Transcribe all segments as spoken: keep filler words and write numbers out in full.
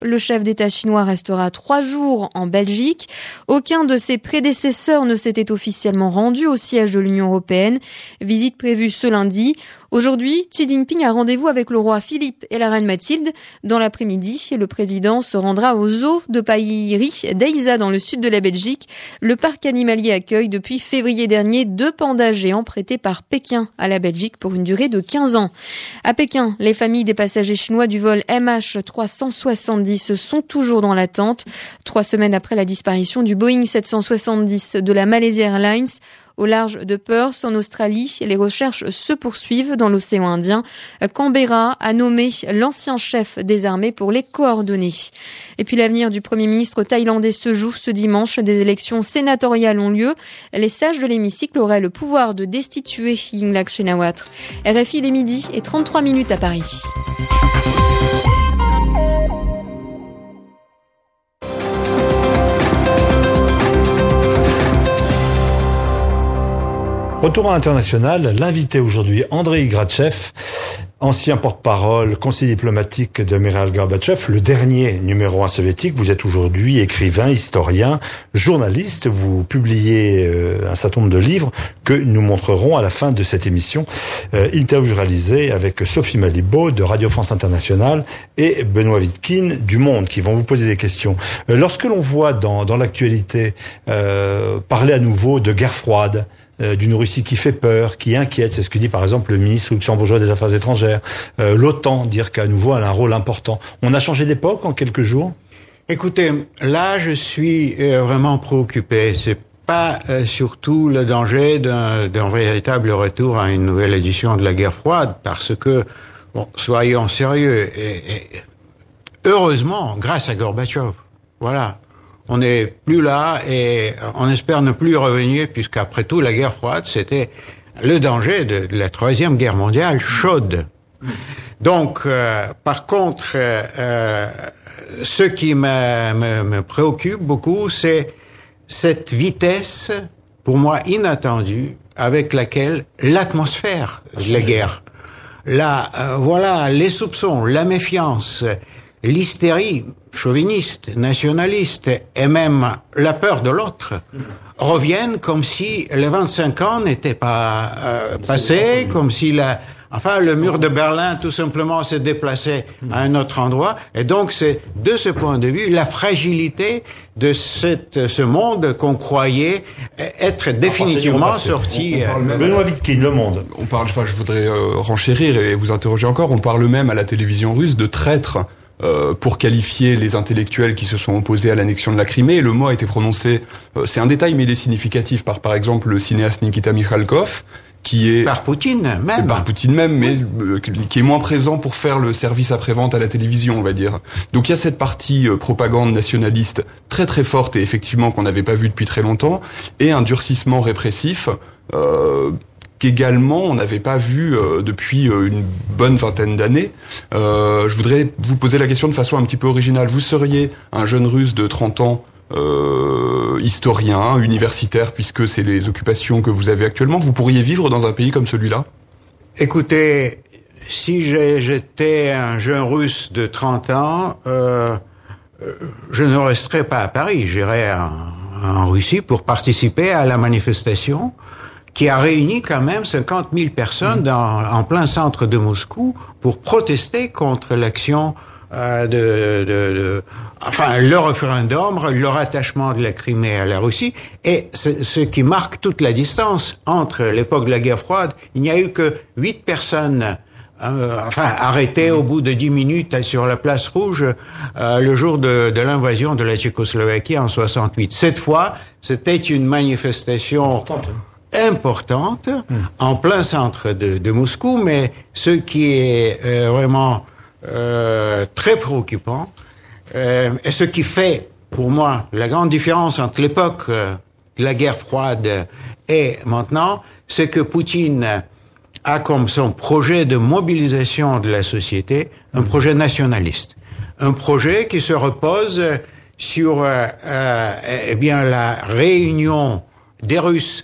Le chef d'État chinois restera trois jours en Belgique. Aucun de ses prédécesseurs ne s'était officiellement rendu au siège de l'Union européenne. Visite prévue ce lundi. Aujourd'hui, Xi Jinping a rendez-vous avec le roi Philippe et la reine Mathilde. Dans l'après-midi, le président se rendra au zoo de Païri d'Aïsa dans le sud de la Belgique. Le parc animalier accueille depuis février dernier deux pandas géants prêtés par Pékin à la Belgique pour une durée de quinze ans. À Pékin, les familles des passagers chinois du vol M H trois cent soixante-dix sont toujours dans l'attente. Trois semaines après la disparition du Boeing sept cent soixante-dix de la Malaysia Airlines au large de Perth en Australie, les recherches se poursuivent dans l'océan Indien. Canberra a nommé l'ancien chef des armées pour les coordonner. Et puis l'avenir du Premier ministre thaïlandais se joue ce dimanche. Des élections sénatoriales ont lieu. Les sages de l'hémicycle auraient le pouvoir de destituer Yingluck Shinawatra. R F I les midi et trente-trois minutes à Paris. Retour à l'international, l'invité aujourd'hui, Andrei Gratchev, ancien porte-parole, conseiller diplomatique de Mikhaïl Gorbatchev, le dernier numéro un soviétique. Vous êtes aujourd'hui écrivain, historien, journaliste. Vous publiez euh, un certain nombre de livres que nous montrerons à la fin de cette émission. Euh, interview réalisée avec Sophie Malibaud de Radio France Internationale et Benoît Vitkine du Monde qui vont vous poser des questions. Euh, lorsque l'on voit dans, dans l'actualité euh, parler à nouveau de guerre froide, d'une Russie qui fait peur, qui inquiète, c'est ce que dit par exemple le ministre luxembourgeois des Affaires étrangères, euh, l'OTAN, dire qu'à nouveau elle a un rôle important. On a changé d'époque en quelques jours? Écoutez, là je suis euh, vraiment préoccupé. C'est pas euh, surtout le danger d'un, d'un véritable retour à une nouvelle édition de la guerre froide, parce que, bon, soyons sérieux, et, et, heureusement, grâce à Gorbatchev, voilà. On n'est plus là et on espère ne plus y revenir, puisqu'après tout, la guerre froide, c'était le danger de, de la troisième guerre mondiale chaude. Donc, euh, par contre, euh, ce qui me, me, me préoccupe beaucoup, c'est cette vitesse, pour moi inattendue, avec laquelle l'atmosphère de la guerre, là, euh, voilà, les soupçons, la méfiance, l'hystérie chauviniste, nationaliste et même la peur de l'autre reviennent comme si les vingt-cinq ans n'étaient pas euh, passés, comme si la, enfin le mur de Berlin tout simplement s'est déplacé à un autre endroit. Et donc c'est de ce point de vue la fragilité de cette, ce monde qu'on croyait être définitivement sorti. Benoît Vitkine, Le Monde. On parle, enfin je voudrais euh, renchérir et vous interroger encore. On parle même à la télévision russe de traîtres. Euh, pour qualifier les intellectuels qui se sont opposés à l'annexion de la Crimée, et le mot a été prononcé, euh, c'est un détail mais il est significatif, par par exemple le cinéaste Nikita Mikhalkov, qui est... Par Poutine même. Par Poutine même, mais euh, qui est moins présent pour faire le service après-vente à la télévision, on va dire. Donc il y a cette partie euh, propagande nationaliste très très forte, et effectivement qu'on n'avait pas vu depuis très longtemps, et un durcissement répressif euh, qu'également on n'avait pas vu euh, depuis euh, une bonne vingtaine d'années. Euh, je voudrais vous poser la question de façon un petit peu originale. Vous seriez un jeune Russe de trente ans, euh, historien, universitaire, puisque c'est les occupations que vous avez actuellement. Vous pourriez vivre dans un pays comme celui-là? Écoutez, si j'étais un jeune Russe de trente ans, euh, je ne resterais pas à Paris. J'irais en, en Russie pour participer à la manifestation qui a réuni quand même cinquante mille personnes dans, en plein centre de Moscou pour protester contre l'action euh, de, de, de, enfin, le référendum, le rattachement de la Crimée à la Russie. Et ce, ce qui marque toute la distance entre l'époque de la guerre froide, il n'y a eu que huit personnes Euh, enfin, arrêté au bout de dix minutes sur la place Rouge euh, le jour de, de l'invasion de la Tchécoslovaquie en soixante-huit. Cette fois, c'était une manifestation importante, importante mmh. en plein centre de, de Moscou, mais ce qui est euh, vraiment euh, très préoccupant, euh, et ce qui fait, pour moi, la grande différence entre l'époque euh, de la guerre froide et maintenant, c'est que Poutine a comme son projet de mobilisation de la société un projet nationaliste, un projet qui se repose sur euh, euh, eh bien la réunion des Russes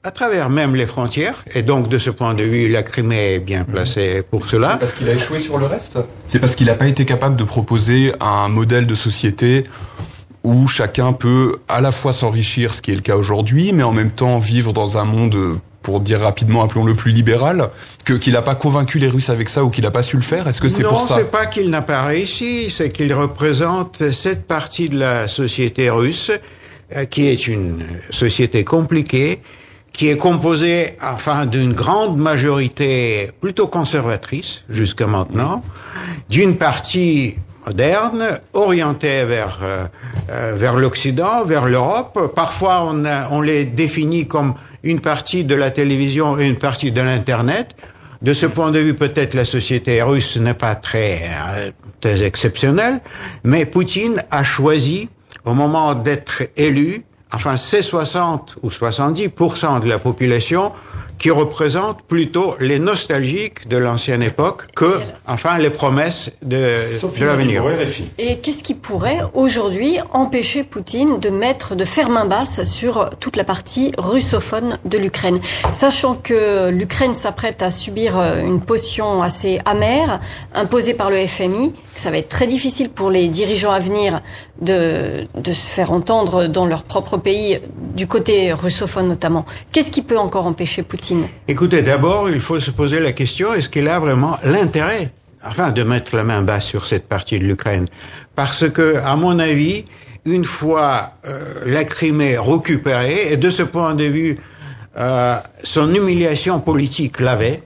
à travers même les frontières. Et donc, de ce point de vue, la Crimée est bien placée pour cela. C'est parce qu'il a échoué sur le reste ? C'est parce qu'il n'a pas été capable de proposer un modèle de société où chacun peut à la fois s'enrichir, ce qui est le cas aujourd'hui, mais en même temps vivre dans un monde, pour dire rapidement, appelons-le plus libéral, que qu'il n'a pas convaincu les Russes avec ça ou qu'il n'a pas su le faire. Est-ce que c'est non, pour ça ? Non, c'est pas qu'il n'a pas réussi, c'est qu'il représente cette partie de la société russe euh, qui est une société compliquée, qui est composée, enfin, d'une grande majorité plutôt conservatrice jusqu'à maintenant, d'une partie moderne, orientée vers euh, euh, vers l'Occident, vers l'Europe. Parfois, on a, on les définit comme une partie de la télévision et une partie de l'Internet. De ce point de vue, peut-être la société russe n'est pas très, euh, très exceptionnelle, mais Poutine a choisi, au moment d'être élu, enfin, c'est soixante ou soixante-dix pour cent de la population qui représente plutôt les nostalgiques de l'ancienne époque que, enfin, les promesses de, de l'avenir. Et qu'est-ce qui pourrait, aujourd'hui, empêcher Poutine de mettre, de faire main basse sur toute la partie russophone de l'Ukraine? Sachant que l'Ukraine s'apprête à subir une potion assez amère, imposée par le F M I, que ça va être très difficile pour les dirigeants à venir de, de se faire entendre dans leur propre pays, du côté russophone notamment. Qu'est-ce qui peut encore empêcher Poutine? Écoutez, d'abord, il faut se poser la question, est-ce qu'il a vraiment l'intérêt, enfin, de mettre la main basse sur cette partie de l'Ukraine? Parce que, à mon avis, une fois euh, la Crimée récupérée, et de ce point de vue, euh, son humiliation politique l'avait,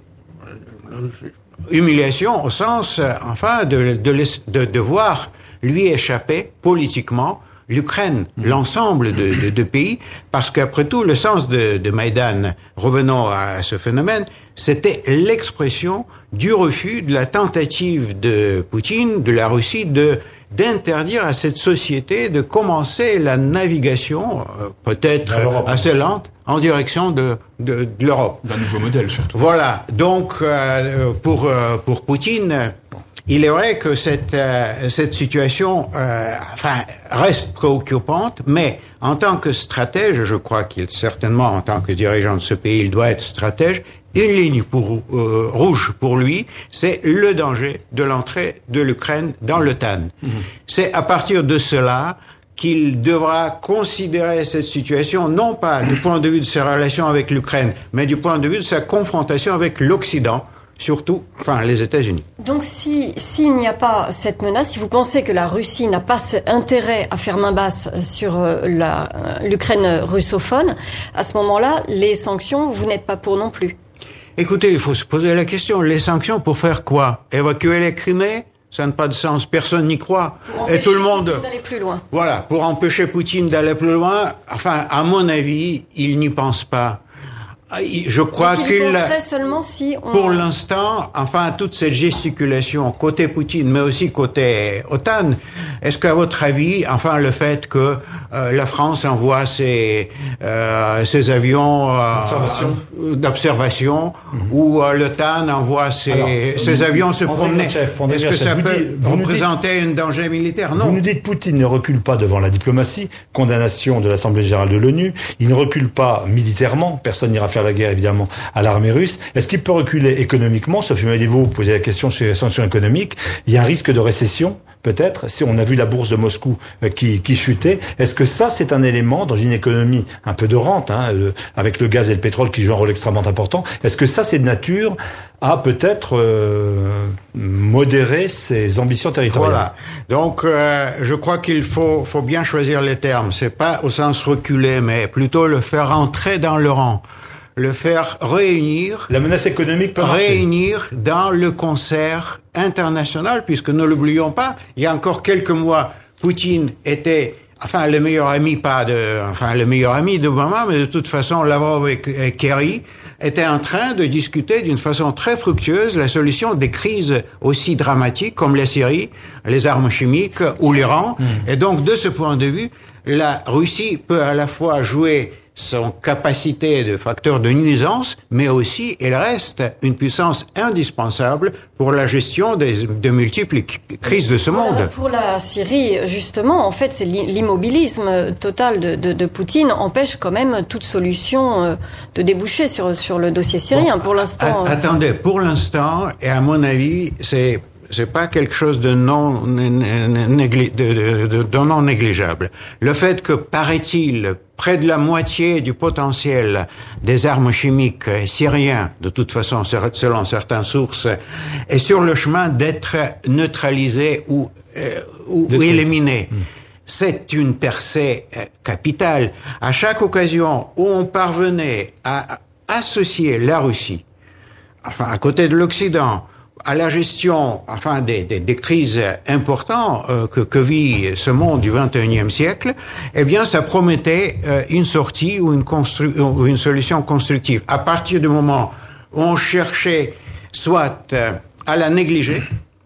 humiliation au sens, euh, enfin, de, de, de devoir lui échapper politiquement l'Ukraine, mmh. l'ensemble de, de, de pays, parce qu'après tout, le sens de, de Maïdan, revenons à ce phénomène, c'était l'expression du refus de la tentative de Poutine, de la Russie, de d'interdire à cette société de commencer la navigation, euh, peut-être assez lente, en direction de, de, de l'Europe. D'un nouveau modèle, surtout. Voilà. Donc, euh, pour, euh, pour Poutine, il est vrai que cette, euh, cette situation euh, enfin, reste préoccupante, mais en tant que stratège, je crois qu'il certainement, en tant que dirigeant de ce pays, il doit être stratège. Une ligne pour, euh, rouge pour lui, c'est le danger de l'entrée de l'Ukraine dans l'OTAN. Mmh. C'est à partir de cela qu'il devra considérer cette situation, non pas du point de vue de ses relations avec l'Ukraine, mais du point de vue de sa confrontation avec l'Occident, surtout, enfin, les États-Unis. Donc, si s'il n'y a pas cette menace, si vous pensez que la Russie n'a pas intérêt à faire main basse sur la, l'Ukraine russophone, à ce moment-là, les sanctions, vous n'êtes pas pour non plus. Écoutez, il faut se poser la question, les sanctions pour faire quoi? Évacuer les Crimée? Ça n'a pas de sens, personne n'y croit. Pour empêcher et tout le monde Poutine d'aller plus loin. Voilà, pour empêcher Poutine d'aller plus loin, enfin, à mon avis, il n'y pense pas. Je crois qu'il qu'il penserait seulement si on... Pour l'instant, enfin, toute cette gesticulation côté Poutine, mais aussi côté OTAN, est-ce qu'à votre avis, enfin, le fait que euh, la France envoie ses, euh, ses avions euh, d'observation, d'observation mm-hmm. ou euh, l'OTAN envoie ses, Alors, ses vous, avions se promener, est-ce que ça peut dites, représenter dites, un danger militaire? Non. Vous nous dites Poutine ne recule pas devant la diplomatie, condamnation de l'Assemblée générale de l'ONU, il ne recule pas militairement, personne n'ira faire la guerre évidemment à l'armée russe. Est-ce qu'il peut reculer économiquement? Sophie Malibaud, vous posez la question sur les sanctions économiques. Il y a un risque de récession, peut-être. Si on a vu la bourse de Moscou qui, qui chutait, est-ce que ça c'est un élément dans une économie un peu de rente, hein, avec le gaz et le pétrole qui jouent un rôle extrêmement important? Est-ce que ça c'est de nature à peut-être euh, modérer ses ambitions territoriales? Voilà. Donc euh, je crois qu'il faut, faut bien choisir les termes. C'est pas au sens reculé, mais plutôt le faire entrer dans le rang. Le faire réunir, la menace économique peut réunir dans le concert international, puisque ne l'oublions pas, il y a encore quelques mois, Poutine était, enfin, le meilleur ami, pas de, enfin, le meilleur ami d'Obama, mais de toute façon, Lavrov et, et Kerry étaient en train de discuter d'une façon très fructueuse la solution des crises aussi dramatiques comme la Syrie, les armes chimiques ou l'Iran. Mmh. Et donc, de ce point de vue, la Russie peut à la fois jouer son capacité de facteur de nuisance, mais aussi elle reste une puissance indispensable pour la gestion des, de multiples crises de ce monde. Voilà, pour la Syrie, justement, en fait, c'est l'immobilisme total de, de, de Poutine empêche quand même toute solution de déboucher sur, sur le dossier syrien. Bon, pour l'instant. Attendez, pour l'instant, et à mon avis, c'est c'est pas quelque chose de non, négli, de, de, de non négligeable. Le fait que, paraît-il, près de la moitié du potentiel des armes chimiques syriens, de toute façon, selon certaines sources, est sur le chemin d'être neutralisé ou, euh, ou, ou éliminé. Mmh. C'est une percée capitale. À chaque occasion où on parvenait à associer la Russie, enfin, à côté de l'Occident, à la gestion, enfin, des, des, des crises importantes euh, que, que vit ce monde du vingt et unième siècle, eh bien, ça promettait euh, une sortie ou une, constru- ou une solution constructive. À partir du moment où on cherchait soit euh, à la négliger,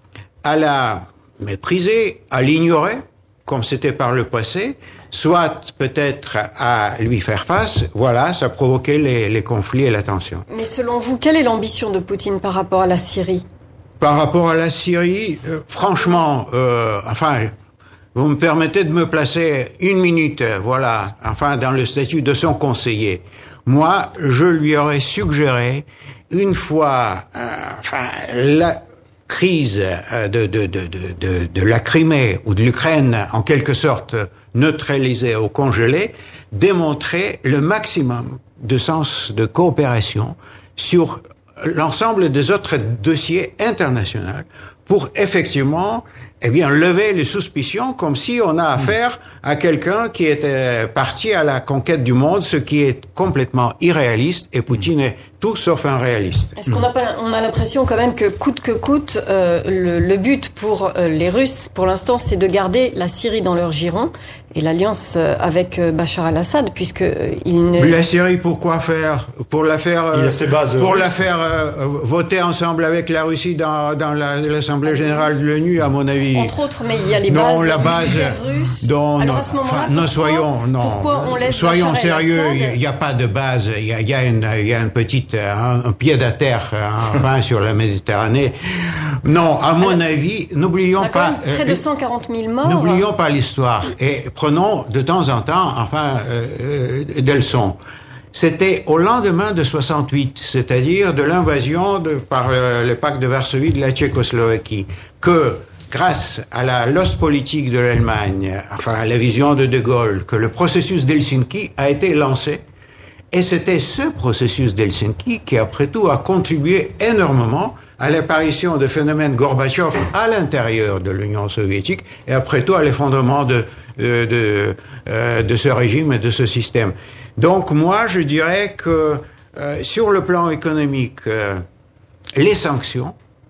à la mépriser, à l'ignorer, comme c'était par le passé, soit peut-être à lui faire face, voilà, ça provoquait les, les conflits et la tension. Mais selon vous, quelle est l'ambition de Poutine par rapport à la Syrie ? Par rapport à la Syrie, euh, franchement, euh, enfin, vous me permettez de me placer une minute, euh, voilà, enfin, dans le statut de son conseiller. Moi, je lui aurais suggéré, une fois, euh, enfin, la crise de, de, de, de, de, de la Crimée ou de l'Ukraine, en quelque sorte neutralisée ou congelée, démontrer le maximum de sens de coopération sur l'ensemble des autres dossiers internationaux pour effectivement, eh bien, lever les suspicions comme si on a affaire à quelqu'un qui était parti à la conquête du monde, ce qui est complètement irréaliste, et Poutine est tout sauf un réaliste. Est-ce qu'on a pas, on a l'impression quand même que coûte que coûte, euh, le, le but pour euh, les Russes, pour l'instant, c'est de garder la Syrie dans leur giron et l'alliance euh, avec euh, Bachar al-Assad, puisque euh, il ne... Mais la Syrie, pourquoi faire? Pour la faire, euh, il a ses bases pour russes. la faire euh, voter ensemble avec la Russie dans, dans la, l'Assemblée générale de l'ONU, à mon avis. Entre autres, mais il y a les non, bases la base, russes. Non, Alors non, à ce moment-là, enfin, non, soyons, non. Pourquoi on laisse soyons Bachar sérieux. el-Assad? Il n'y a pas de base. Il y a, il y a une, il y a une petite, un, un pied à terre, enfin, sur la Méditerranée. Non, à mon Alors, avis, n'oublions pas. Près euh, de cent quarante mille morts. N'oublions pas l'histoire et prenons de temps en temps, enfin, euh, des leçons. C'était au lendemain de soixante-huit, c'est-à-dire de l'invasion de, par le, le pacte de Varsovie de la Tchécoslovaquie, que grâce à la lost politique de l'Allemagne, enfin à la vision de De Gaulle, que le processus d'Helsinki a été lancé. Et c'était ce processus d'Helsinki qui, après tout, a contribué énormément à l'apparition de phénomènes Gorbatchev à l'intérieur de l'Union soviétique et après tout à l'effondrement de, de, de, euh, de ce régime et de ce système. Donc moi, je dirais que euh, sur le plan économique, euh, les sanctions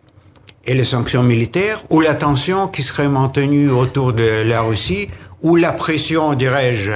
et les sanctions militaires, ou la tension qui serait maintenue autour de la Russie, ou la pression, dirais-je,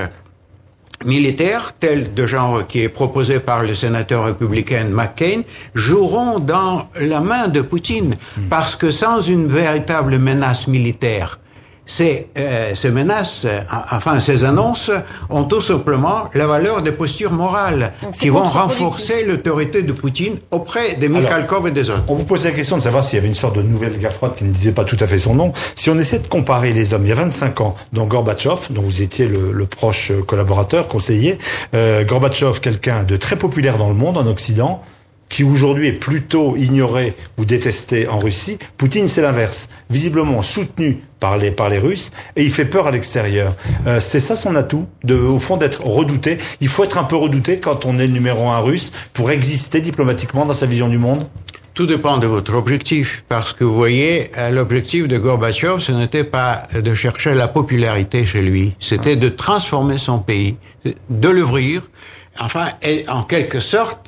militaire, tel de genre qui est proposé par le sénateur républicain McCain, joueront dans la main de Poutine, parce que sans une véritable menace militaire, Ces, euh, ces menaces, euh, enfin ces annonces, ont tout simplement la valeur des postures morales qui vont renforcer l'autorité de Poutine auprès des Mikhalkov et des autres. On vous posait la question de savoir s'il y avait une sorte de nouvelle guerre froide qui ne disait pas tout à fait son nom. Si on essaie de comparer les hommes, il y a vingt-cinq ans, dont Gorbatchev, dont vous étiez le, le proche collaborateur, conseiller, euh, Gorbatchev, quelqu'un de très populaire dans le monde, en Occident, qui aujourd'hui est plutôt ignoré ou détesté en Russie. Poutine, c'est l'inverse. Visiblement soutenu par les, par les Russes, et il fait peur à l'extérieur. Euh, c'est ça son atout, de, au fond, d'être redouté. Il faut être un peu redouté quand on est le numéro un russe pour exister diplomatiquement dans sa vision du monde. Tout dépend de votre objectif, parce que vous voyez, l'objectif de Gorbatchev, ce n'était pas de chercher la popularité chez lui, c'était de transformer son pays, de l'ouvrir, enfin, et en quelque sorte,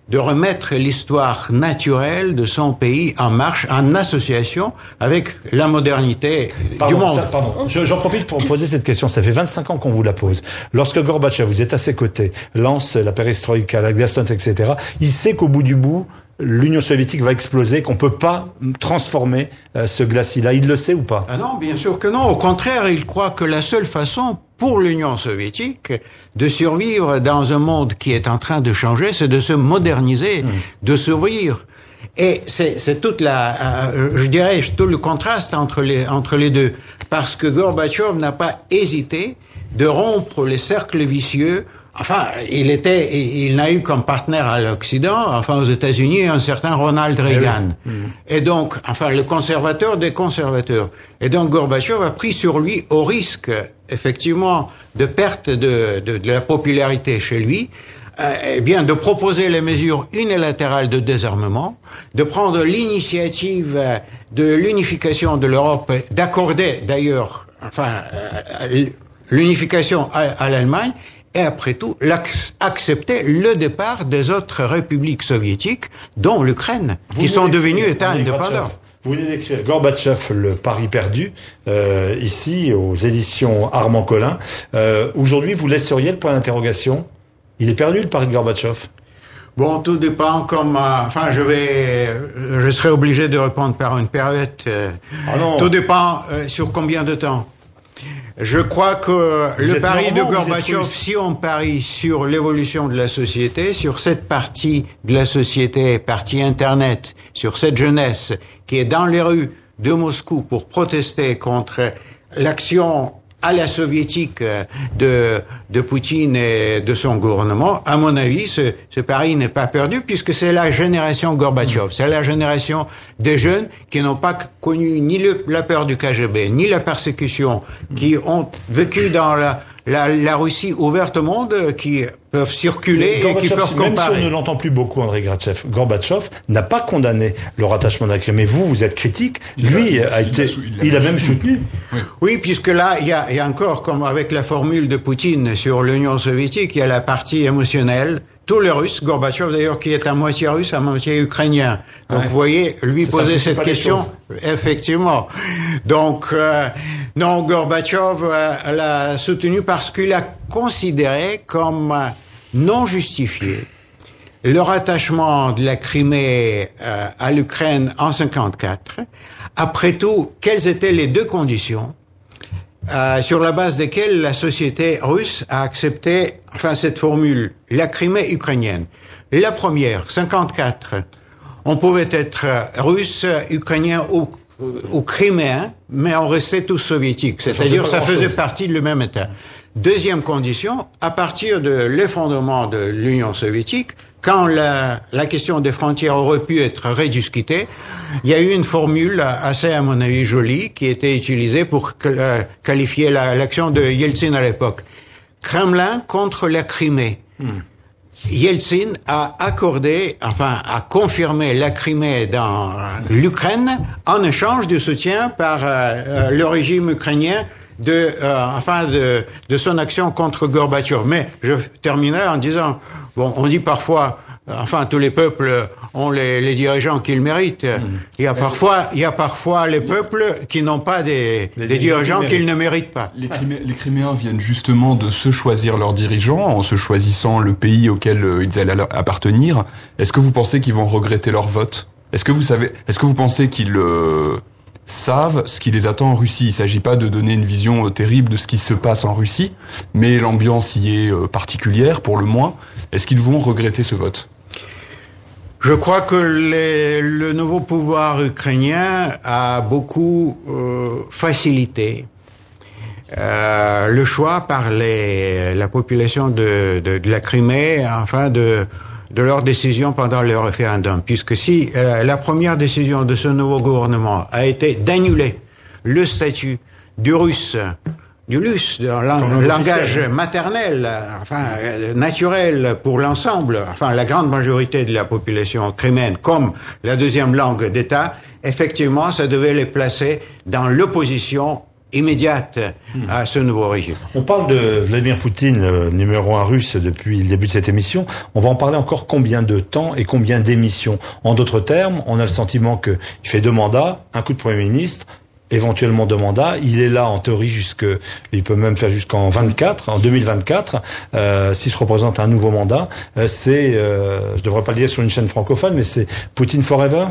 de remettre l'histoire naturelle de son pays en marche, en association avec la modernité pardon, du monde. Ça, pardon, Je, j'en profite pour poser cette question. Ça fait vingt-cinq ans qu'on vous la pose. Lorsque Gorbatchev, vous êtes à ses côtés, lance la perestroïka, la glasnost, et cetera, il sait qu'au bout du bout, l'Union soviétique va exploser, qu'on peut pas transformer euh, ce glacis-là. Il le sait ou pas? Ah non, bien sûr que non. Au contraire, il croit que la seule façon pour l'Union soviétique de survivre dans un monde qui est en train de changer, c'est de se moderniser, mmh. de s'ouvrir. Et c'est, c'est toute la, euh, je dirais, tout le contraste entre les, entre les deux. Parce que Gorbatchev n'a pas hésité de rompre les cercles vicieux. Enfin, il était, il n'a eu comme partenaire à l'Occident, enfin aux États-Unis, un certain Ronald Reagan. Et, oui. mmh. et donc, enfin, le conservateur des conservateurs. Et donc, Gorbatchev a pris sur lui, au risque, effectivement, de perte de, de, de la popularité chez lui, euh, eh bien, de proposer les mesures unilatérales de désarmement, de prendre l'initiative de l'unification de l'Europe, d'accorder, d'ailleurs, enfin, euh, l'unification à, à l'Allemagne, et après tout, accepter le départ des autres républiques soviétiques, dont l'Ukraine, vous qui sont devenues États indépendants. Vous venez d'écrire Gorbatchev, le pari perdu, euh, ici, aux éditions Armand Collin. Euh, aujourd'hui, vous laisseriez le point d'interrogation? Il est perdu, le pari de Gorbatchev? Bon, tout dépend comme... Euh, enfin, je vais... Je serai obligé de répondre par une période. Euh, ah non. Tout dépend euh, sur combien de temps. Je crois que vous le pari normand, de Gorbatchev, si on parie sur l'évolution de la société, sur cette partie de la société, partie Internet, sur cette jeunesse qui est dans les rues de Moscou pour protester contre l'action à la soviétique de, de Poutine et de son gouvernement, à mon avis, ce, ce pari n'est pas perdu puisque c'est la génération Gorbatchev, c'est la génération des jeunes qui n'ont pas connu ni le, la peur du K G B, ni la persécution, qui ont vécu dans la, la, la Russie ouverte au monde, qui peuvent circuler et qui peuvent comparer. Même si on ne l'entend plus beaucoup, Andrei Grachev, Gorbatchev n'a pas condamné le rattachement de la Crimée. Vous, vous êtes critique. Lui il a, a été, il a, il a même soutenu. Oui. oui, puisque là, il y a, il y a encore, comme avec la formule de Poutine sur l'Union soviétique, il y a la partie émotionnelle. Tous les Russes, Gorbatchev d'ailleurs, qui est à moitié russe, à moitié ukrainien. Donc, ouais. vous voyez, lui ça, poser ça cette question, effectivement. Donc, euh, non, Gorbatchev euh, l'a soutenu parce qu'il a considéré comme euh, non justifié le rattachement de la Crimée euh, à l'Ukraine en cinquante-quatre. Après tout, quelles étaient les deux conditions Euh, sur la base desquelles la société russe a accepté, enfin, cette formule, la Crimée ukrainienne. La première, cinquante-quatre, on pouvait être russe, ukrainien ou, ou criméen, mais on restait tous soviétiques. C'est-à-dire, ça faisait partie du même État. Deuxième condition, à partir de l'effondrement de l'Union soviétique, quand la, la question des frontières aurait pu être rediscutée, il y a eu une formule assez, à mon avis, jolie, qui était utilisée pour euh, qualifier la, l'action de Yeltsin à l'époque. Kremlin contre la Crimée. Hmm. Yeltsin a accordé, enfin, a confirmé la Crimée dans l'Ukraine en échange du soutien par euh, le régime ukrainien de, euh, enfin, de, de son action contre Gorbatchev. Mais je terminerai en disant, bon, on dit parfois, enfin, tous les peuples ont les, les dirigeants qu'ils méritent. Mmh. Il y a parfois, il y a parfois les peuples qui n'ont pas des, des, des dirigeants qu'ils ne méritent pas. Les, Crimé, les Criméens viennent justement de se choisir leurs dirigeants en se choisissant le pays auquel ils allaient appartenir. Est-ce que vous pensez qu'ils vont regretter leur vote? Est-ce que vous savez, est-ce que vous pensez qu'ils euh, savent ce qui les attend en Russie? Il ne s'agit pas de donner une vision terrible de ce qui se passe en Russie, mais l'ambiance y est particulière pour le moins. Est-ce qu'ils vont regretter ce vote? Je crois que les, le nouveau pouvoir ukrainien a beaucoup euh, facilité euh, le choix par les, la population de, de, de la Crimée, enfin de, de leur décision pendant le référendum. Puisque si euh, la première décision de ce nouveau gouvernement a été d'annuler le statut du russe, du russe, de lang- langage maternel, enfin naturel pour l'ensemble, enfin la grande majorité de la population criméenne, comme la deuxième langue d'État, effectivement, ça devait les placer dans l'opposition immédiate à ce nouveau régime. On parle de Vladimir Poutine, euh, numéro un russe depuis le début de cette émission. On va en parler encore combien de temps et combien d'émissions? En d'autres termes, on a le sentiment qu'il fait deux mandats, un coup de Premier ministre, éventuellement deux mandats. Il est là en théorie jusque, il peut même faire jusqu'en vingt-quatre, en deux mille vingt-quatre, euh, s'il se représente un nouveau mandat. Euh, c'est, euh, je devrais pas le dire sur une chaîne francophone, mais c'est Poutine forever.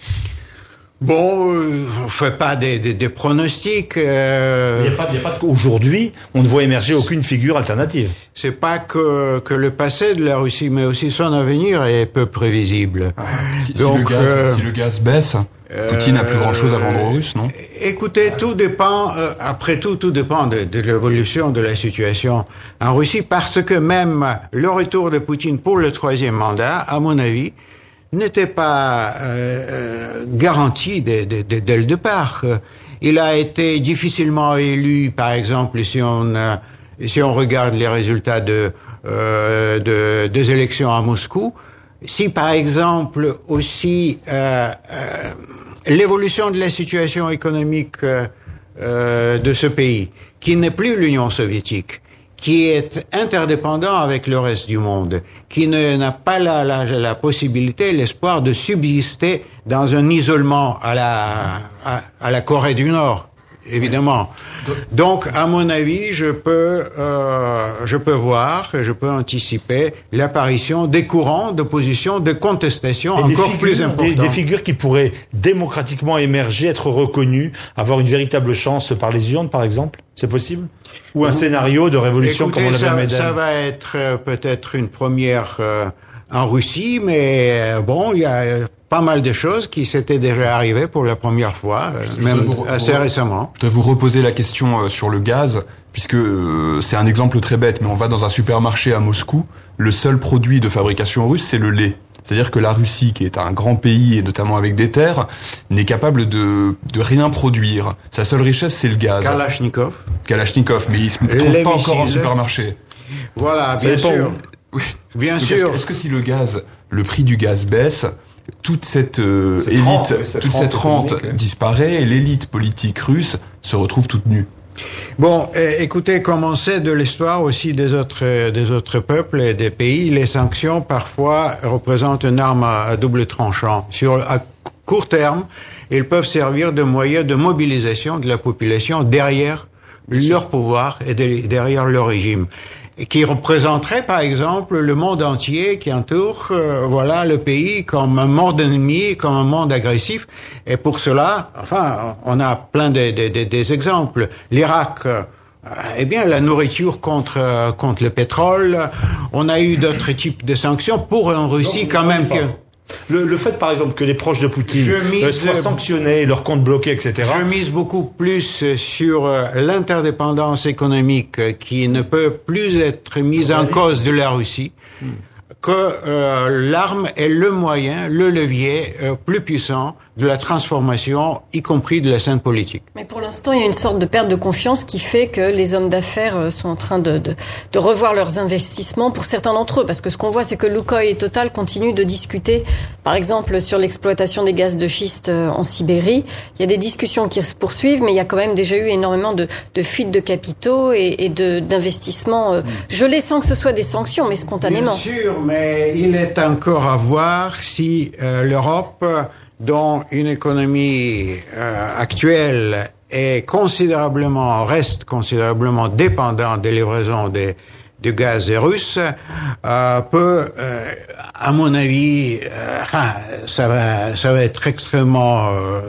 Bon, euh, on fait pas des, des, des pronostics. Euh... Il n'y a pas, il y a pas de... Aujourd'hui, on ne voit émerger aucune figure alternative. C'est pas que que le passé de la Russie, mais aussi son avenir est peu prévisible. Ah, si, Donc, si, le gaz, euh... si le gaz baisse, Poutine n'a plus grand-chose à vendre aux Russes, non? Écoutez, tout dépend. Euh, après tout, tout dépend de, de l'évolution de la situation en Russie, parce que même le retour de Poutine pour le troisième mandat, à mon avis, n'était pas euh, garanti dès, dès, dès le départ. Il a été difficilement élu, par exemple, si on euh, si on regarde les résultats de, euh, de des élections à Moscou. Si, par exemple, aussi euh, euh, l'évolution de la situation économique euh, euh, de ce pays, qui n'est plus l'Union soviétique, qui est interdépendant avec le reste du monde, qui ne, n'a pas la, la, la possibilité, l'espoir de subsister dans un isolement à la, à, à la Corée du Nord, évidemment. Donc, à mon avis, je peux, euh, je peux voir, je peux anticiper l'apparition des courants d'opposition, de contestation et encore figures, plus importants. Des, des figures qui pourraient démocratiquement émerger, être reconnues, avoir une véritable chance par les urnes, par exemple? C'est possible? Ou un Vous, scénario de révolution écoutez, comme on l'avait à Médène? Ça va être euh, peut-être une première euh, en Russie, mais euh, bon, il y a euh, pas mal de choses qui s'étaient déjà arrivées pour la première fois, euh, je, même je vous, assez vous, récemment. Je dois vous reposer la question euh, sur le gaz, puisque euh, c'est un exemple très bête, mais on va dans un supermarché à Moscou, le seul produit de fabrication russe, c'est le lait. C'est-à-dire que la Russie, qui est un grand pays, et notamment avec des terres, n'est capable de, de rien produire. Sa seule richesse, c'est le gaz. Kalachnikov. Kalachnikov, mais il se trouve pas encore en supermarché. Voilà, bien sûr. Oui. Bien Donc sûr. Est-ce que, est-ce que si le gaz, le prix du gaz baisse, toute cette euh, cette élite, rente, cette toute rente cette rente ouais. disparaît et l'élite politique russe se retrouve toute nue? Bon, euh, écoutez, comme on sait de l'histoire aussi des autres des autres peuples et des pays, les sanctions parfois représentent une arme à, à double tranchant. Sur à court terme, ils peuvent servir de moyen de mobilisation de la population derrière leur pouvoir et de, derrière leur régime, qui représenterait par exemple le monde entier qui entoure euh, voilà le pays comme un monde ennemi, comme un monde agressif. Et pour cela, enfin, on a plein de, de, de, des exemples. L'Irak, euh, eh bien, la nourriture contre euh, contre le pétrole. On a eu d'autres types de sanctions pour une Russie quand même que. Le, le fait, par exemple, que les proches de Poutine mise, soient sanctionnés, leurs comptes bloqués, et cetera. Je mise beaucoup plus sur l'interdépendance économique qui ne peut plus être mise en cause de la Russie hmm. que euh, l'arme est le moyen, le levier euh, plus puissant de la transformation, y compris de la scène politique. Mais pour l'instant, il y a une sorte de perte de confiance qui fait que les hommes d'affaires sont en train de, de, de revoir leurs investissements pour certains d'entre eux. Parce que ce qu'on voit, c'est que Lukoil et Total continuent de discuter, par exemple, sur l'exploitation des gaz de schiste en Sibérie. Il y a des discussions qui se poursuivent, mais il y a quand même déjà eu énormément de, de fuites de capitaux et, et de, d'investissements euh, gelés sans que ce soit des sanctions, mais spontanément. Bien sûr, mais il est encore à voir si euh, l'Europe, dont une économie euh, actuelle est considérablement, reste considérablement dépendant des livraisons des, du gaz russe, euh, peut, euh, à mon avis, euh, enfin, ça va, ça va être extrêmement euh,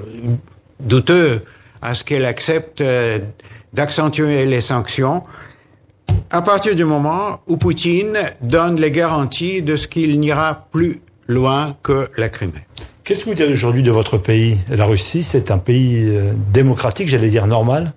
douteux à ce qu'elle accepte euh, d'accentuer les sanctions à partir du moment où Poutine donne les garanties de ce qu'il n'ira plus loin que la Crimée. Qu'est-ce que vous direz aujourd'hui de votre pays? La Russie, c'est un pays euh, démocratique, j'allais dire normal?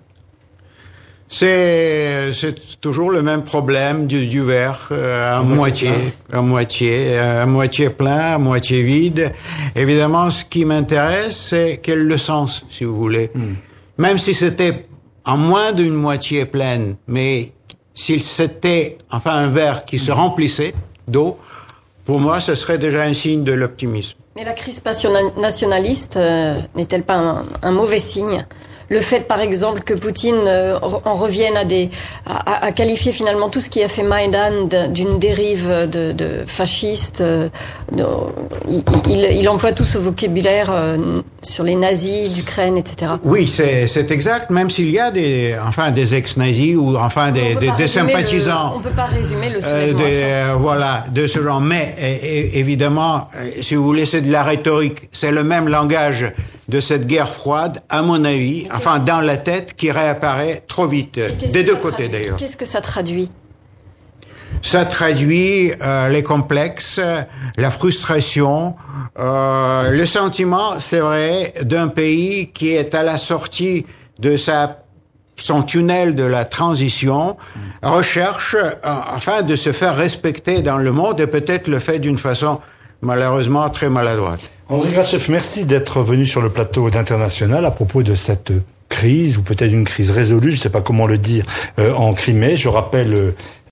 C'est, c'est toujours le même problème du, du verre, euh, à moitié, à moitié, à moitié plein, à moitié vide. Évidemment, ce qui m'intéresse, c'est quel le sens, si vous voulez. Hmm. Même si c'était en moins d'une moitié pleine, mais s'il c'était, enfin, un verre qui se remplissait d'eau, pour moi, ce serait déjà un signe de l'optimisme. Mais la crispation nationaliste euh, n'est-elle pas un, un mauvais signe le fait, par exemple, que Poutine euh, en revienne à des à, à qualifier finalement tout ce qui a fait Maïdan d'une dérive de, de fasciste. Euh, de, il, il, il emploie tout ce vocabulaire euh, sur les nazis d'Ukraine, et cetera. Oui, c'est c'est exact. Même s'il y a des enfin des ex-nazis ou enfin des des, des sympathisants. Le, on peut pas résumer le euh, des, euh, voilà de ce genre. Mais et, et, évidemment, si vous voulez, c'est de la rhétorique. C'est le même langage de cette guerre froide, à mon avis, enfin dans la tête, qui réapparaît trop vite, des deux côtés d'ailleurs. Qu'est-ce que ça traduit ? Ça traduit euh, les complexes, la frustration, euh, le sentiment, c'est vrai, d'un pays qui est à la sortie de sa son tunnel de la transition, recherche euh, enfin de se faire respecter dans le monde et peut-être le fait d'une façon malheureusement très maladroite. Andrei Gratchev, merci d'être venu sur le plateau d'International à propos de cette crise, ou peut-être une crise résolue, je ne sais pas comment le dire, euh, en Crimée. Je rappelle euh,